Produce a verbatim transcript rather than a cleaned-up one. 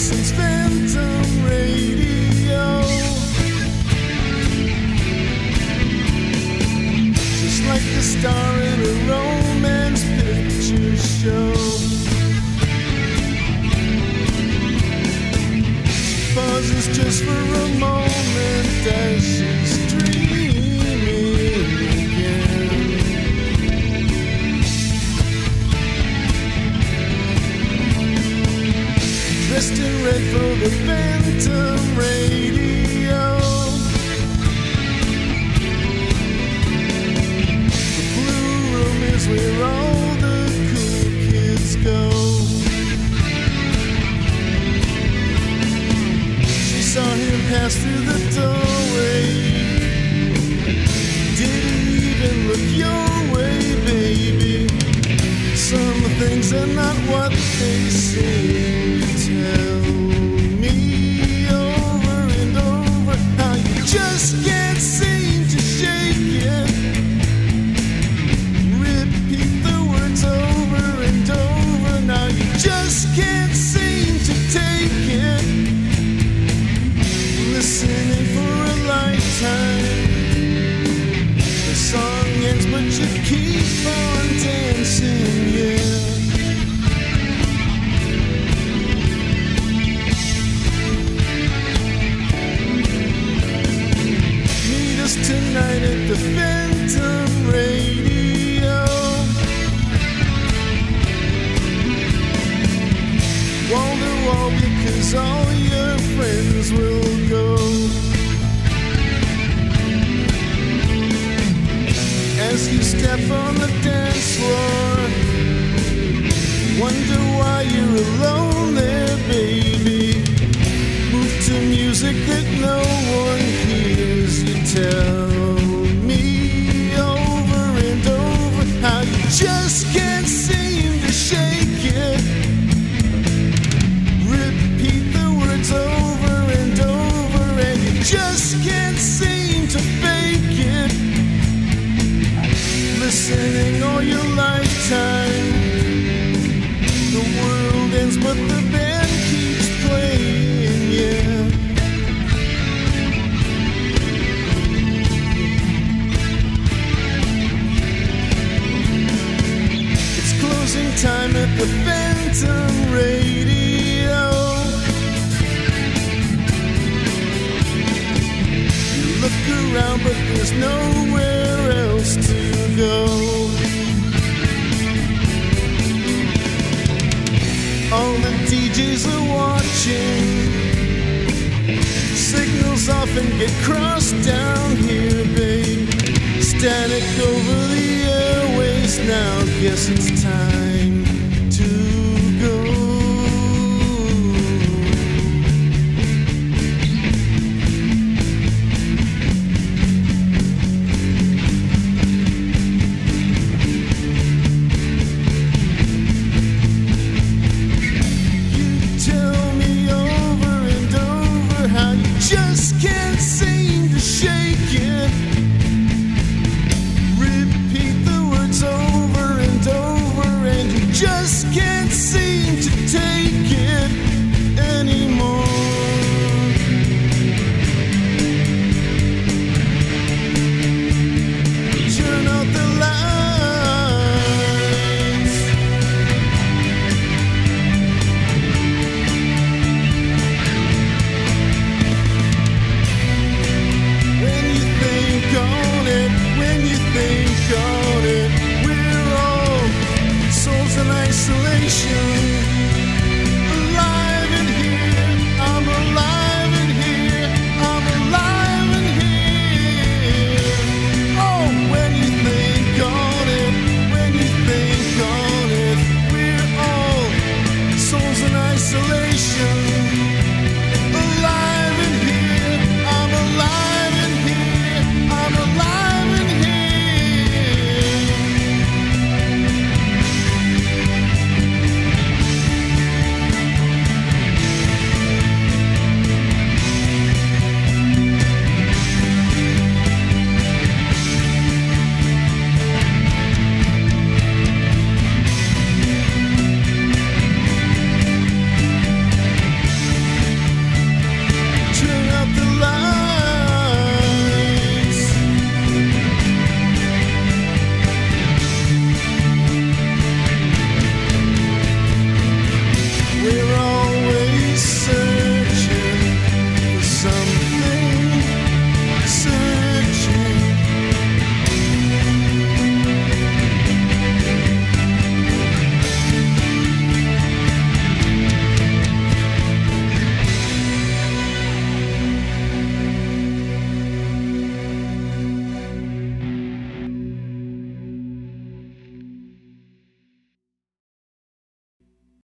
since Phantom Radio. Just like the star in a romance picture show. She pauses just for a moment as she's dreaming again. Dressed in red for the Phantom Radio. The blue room is where all the cool kids go. She saw him pass through the doorway. Did he even look your way, baby? Some things are not what they seem to tell me over and over. How you just can't seem to shake it. Repeat the words over and over. Now you just can't seem to take it. Listening for a lifetime. The song ends but you keep on dancing, yeah. Meet us tonight at the Phantom Radio. Wall to wall because all your friends will go. As you step on the dance floor, wonder why you're alone there, baby. Move to music that no one hears. You tell me over and over how you just can't seem to shake it. Repeat the words over and over, and you just can't seem to fake it. Listening all your lifetime. The world ends but the band keeps playing, yeah. It's closing time at the Phantom Radio. You look around but there's nowhere else to go. All the D Js are watching. Signals often get crossed down here, babe. Static over the airways now. Guess it's time